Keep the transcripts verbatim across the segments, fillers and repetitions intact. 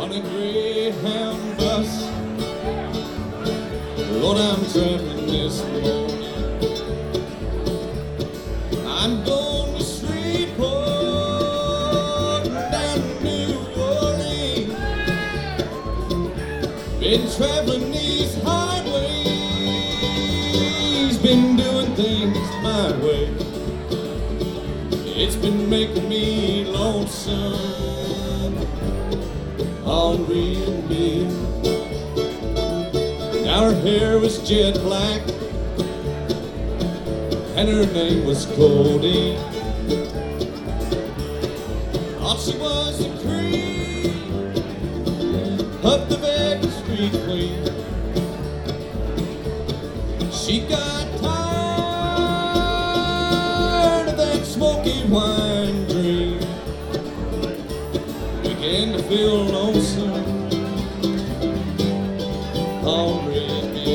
on a Greyhound bus. Lord, I'm traveling this morning. I'm going to Shreveport, down to New Orleans. Been traveling these highways, been doing things my way. It's been making me lonesome, Henri and me. Now her hair was jet black, and her name was Cody. Thought she was the cream of the Vegas Street Queen. She got tired of that smoky wine dream, began to feel lonesome, Henri and me.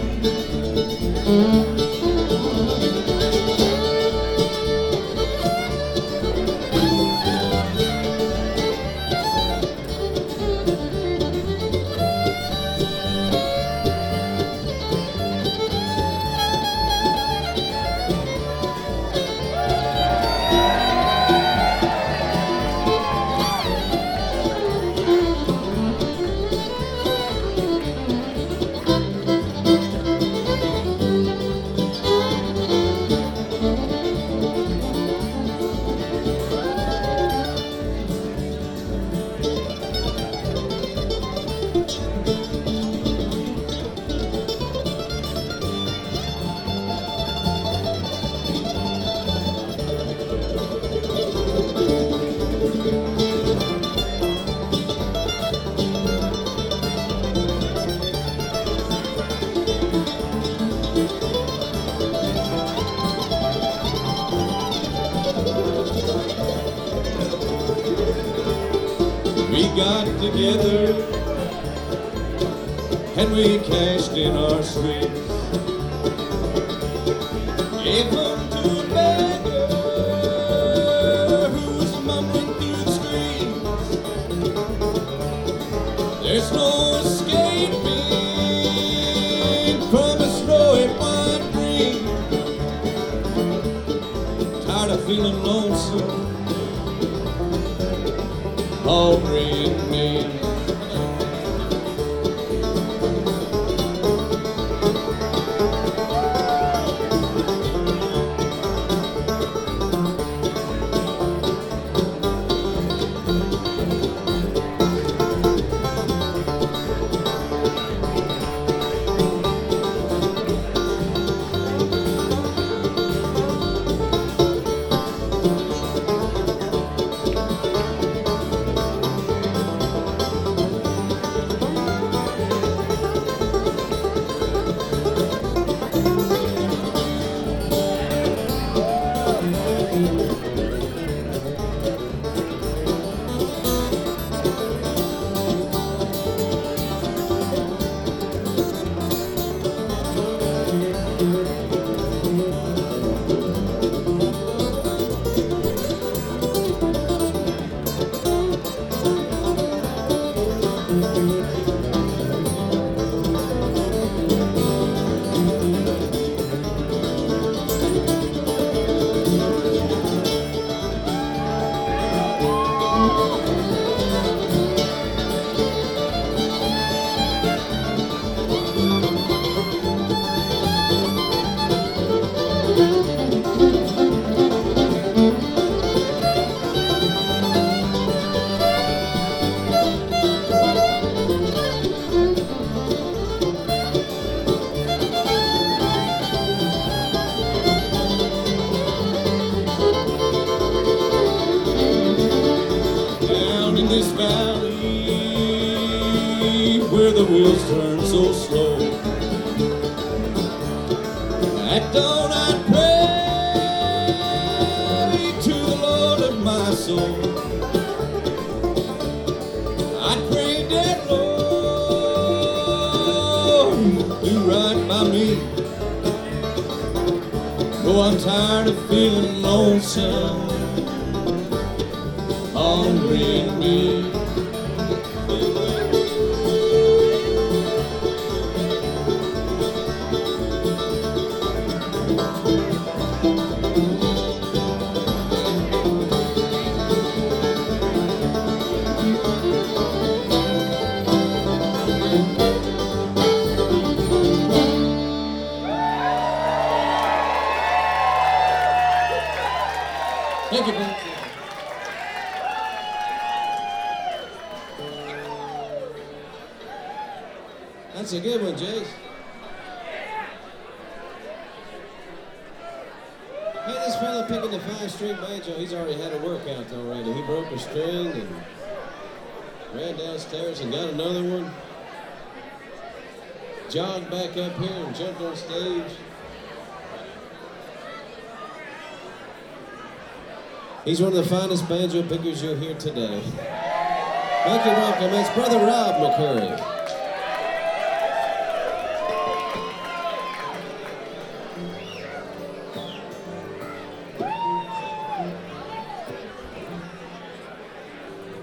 We got together and we cashed in our sweets. Gave them to a beggar who was mumbling through the streets. There's no escaping from a snowy wine dream. Tired of feeling lonesome, Henri and me. This valley where the wheels turn so slow, at dawn I'd pray to the Lord of my soul. I'd pray that Lord do right by me, though I'm tired of feeling lonesome, Henri and me. That's a good one, Jace. Hey, this fella picking the five-string banjo, he's already had a workout already. He broke a string and ran downstairs and got another one. Jogged back up here and jumped on stage. He's one of the finest banjo pickers you'll hear today. Thank you, welcome. It's Brother Rob McCurry.